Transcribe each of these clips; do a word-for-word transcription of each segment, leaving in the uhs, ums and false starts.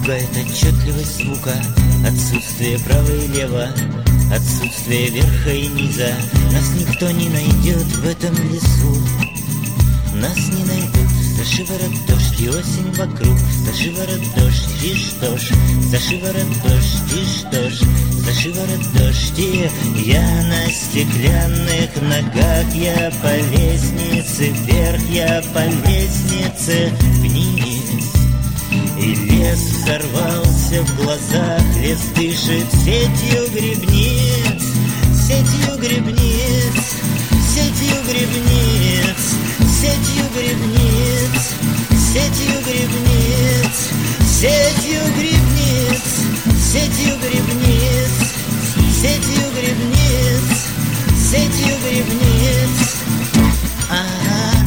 Пугает отчетливость звука, отсутствие права и лева, отсутствие верха и низа. Нас никто не найдет в этом лесу. Нас не найдут. За шиворот дождь и осень вокруг. За шиворот дождь и что ж, за шиворот дождь и что ж, за шиворот дождь. И я на стеклянных ногах, я по лестнице вверх, я по лестнице вниз. И лес взорвался в глазах, лес дышит сетью грибниц, сетью грибниц, сетью грибниц, сетью грибниц, сетью грибниц, сетью грибниц, сетью грибниц, сетью грибниц, сетью грибниц. Ага.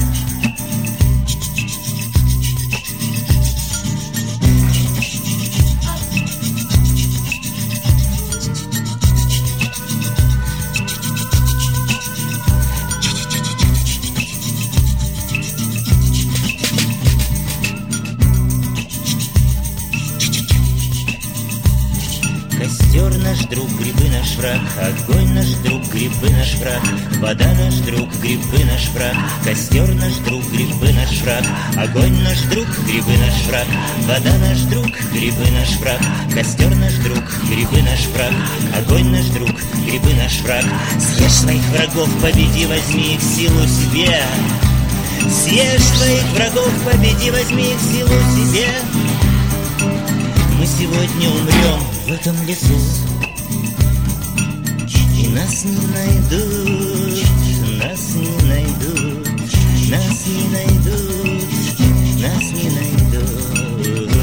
Костер наш друг, грибы наш враг, огонь наш друг, грибы наш враг, вода наш друг, грибы наш враг, костер наш друг, грибы наш враг, огонь наш друг, грибы наш враг, вода наш друг, грибы наш враг, костер наш друг, грибы наш враг, огонь наш друг, грибы наш враг. Съешь своих врагов, победи, возьми их силу себе. Съешь своих врагов, победи, возьми их силу себе. Мы сегодня умрем в этом лесу, и нас не найдут, нас не найдут, нас не найдут, нас не найдут.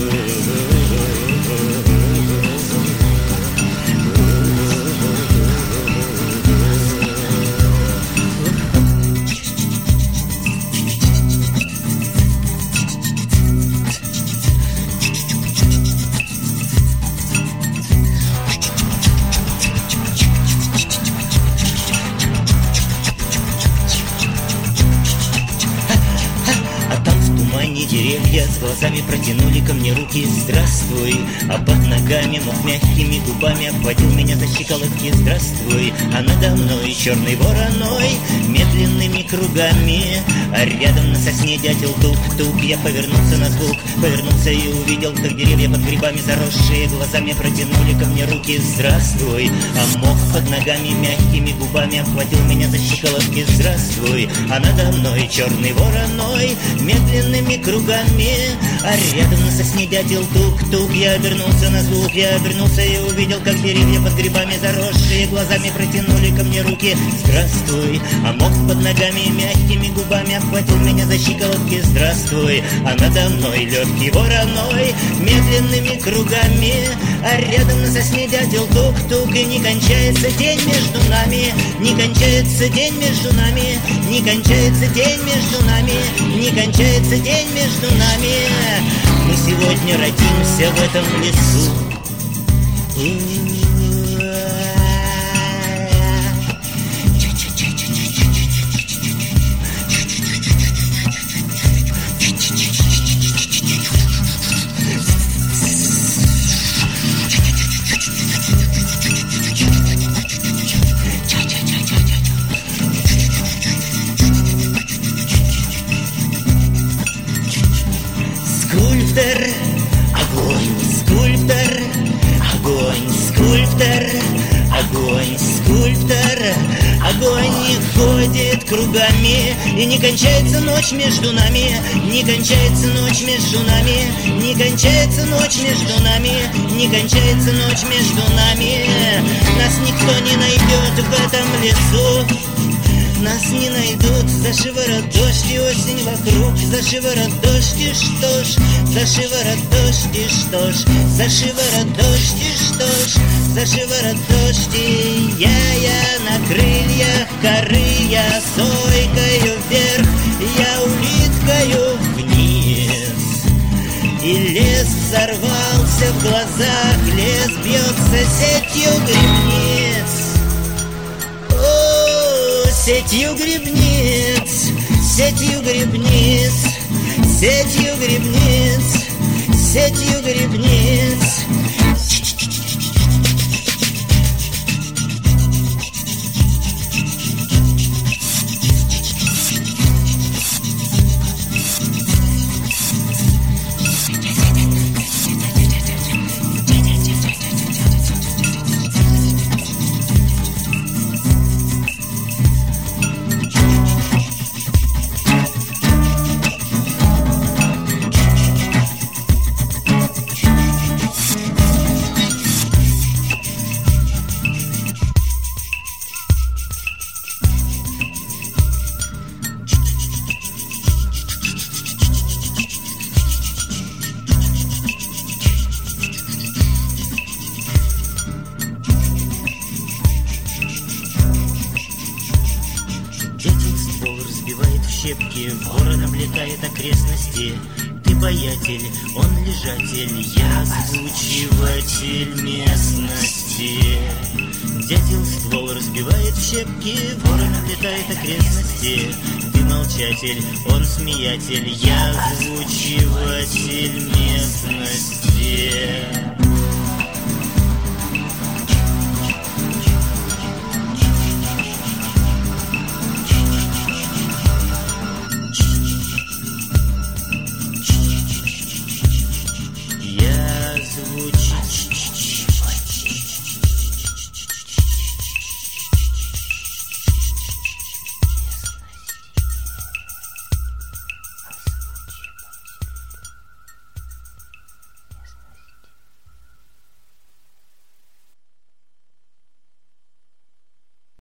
Деревья с глазами протянули ко мне руки. Здравствуй, а под ногами мох мягкими губами обхватил меня за щиколотки. Здравствуй, а надо мной черный вороной медленными кругами, а рядом на сосне дятел тук-тук. Я повернулся на звук, повернулся и увидел, как деревья под грибами заросшие глазами протянули ко мне руки. Здравствуй, а мох под ногами мягкими губами обхватил меня за щиколотки. Здравствуй, а надо мной черный вороной медленными кругами, а рядом на сосне дятел тук-тук. Я обернулся на звук, я обернулся и увидел, как деревья под грибами заросшие глазами протянули ко мне руки. Здравствуй, а мох под ногами мягкими губами обхватил меня за щиколотки. Здравствуй, а надо мной легкий вороной медленными кругами, а рядом на сосне дятел тук-тук. И не кончается день между нами, не кончается день между нами, не кончается день между нами, не кончается день между нами. Мы сегодня родимся в этом лесу. Скульптор, огонь, скульптор, огонь, скульптор, огонь, скульптор, огонь ходит кругами, и не кончается ночь между нами, не кончается ночь между нами, не кончается ночь между нами, не кончается ночь между нами. Нас никто не найдет в этом лесу. Нас не найдут, за шиворот дождь и осень вокруг. За шиворот дождь и что ж, за шиворот дождь и что ж, за шиворот дождь и что ж, за шиворот дождь. И я, я на крыльях горы, я сойкаю вверх, я улиткаю вниз. И лес взорвался в глазах, лес бьется сетью грибниц. Сетью грибниц, сетью грибниц, сетью грибниц, сетью грибниц. Дятел ствол разбивает в щепки, ворон облетает окрестности. Ты боятель, он лежатель, я озвучиватель местности. Дятел ствол разбивает в щепки, ворон облетает окрестности. Ты молчатель, он смеятель, я озвучиватель местности.